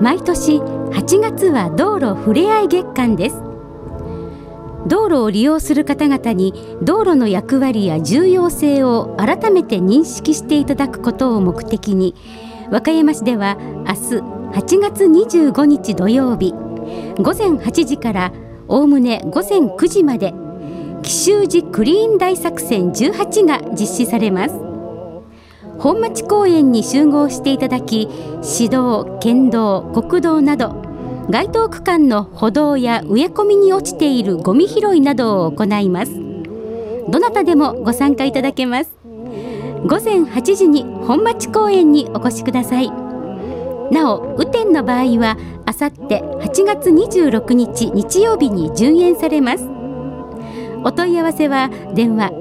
毎年8月は道路ふれあい月間です。道路を利用する方々に道路の役割や重要性を改めて認識していただくことを目的に、和歌山市では明日8月25日土曜日午前8時からおおむね午前9時まで紀州路クリーン大作戦18が実施されます。本町公園に集合していただき、市道、県道、国道など該当区間の歩道や植え込みに落ちているゴミ拾いなどを行います。どなたでもご参加いただけます。午前8時に本町公園にお越しください。なお、雨天の場合はあさって8月26日日曜日に順延されます。お問い合わせは電話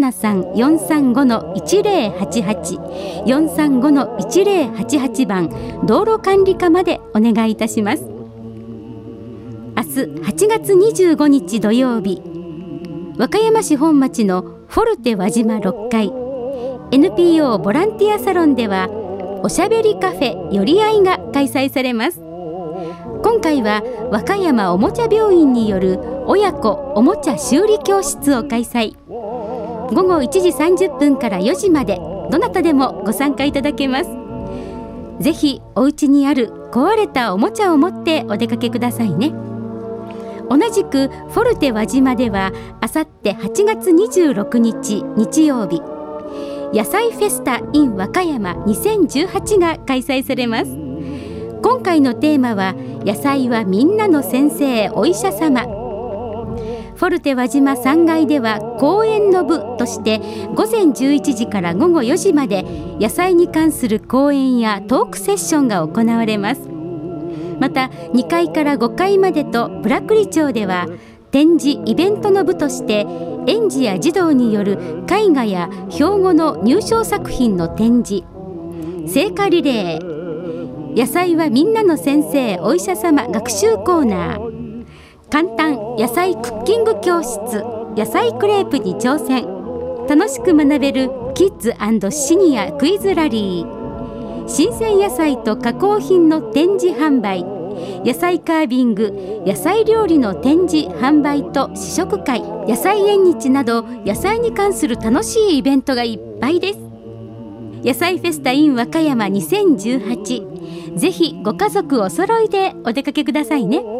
073-435-1088 435-1088 番道路管理課までお願いいたします。明日8月25日土曜日、和歌山市本町のフォルテ輪島6階 NPO ボランティアサロンではおしゃべりカフェよりあいが開催されます。今回は和歌山おもちゃ病院による親子おもちゃ修理教室を開催。午後1時30分から4時までどなたでもご参加いただけます。ぜひお家にある壊れたおもちゃを持ってお出かけくださいね。同じくフォルテ輪島ではあさって8月26日日曜日、野菜フェスタ in 和歌山2018が開催されます。今回のテーマは野菜はみんなの先生お医者様。フォルテ輪島3階では講演の部として午前11時から午後4時まで野菜に関する講演やトークセッションが行われます。また2階から5階までとブラクリ町では展示イベントの部として園児や児童による絵画や標語の入賞作品の展示、聖火リレー、野菜はみんなの先生お医者様学習コーナー、簡単野菜クッキング教室、野菜クレープに挑戦、楽しく学べるキッズ&シニアクイズラリー、新鮮野菜と加工品の展示販売、野菜カービング、野菜料理の展示販売と試食会、野菜縁日など野菜に関する楽しいイベントがいっぱいです。野菜フェスタ in 和歌山2018、ぜひご家族お揃いでお出かけくださいね。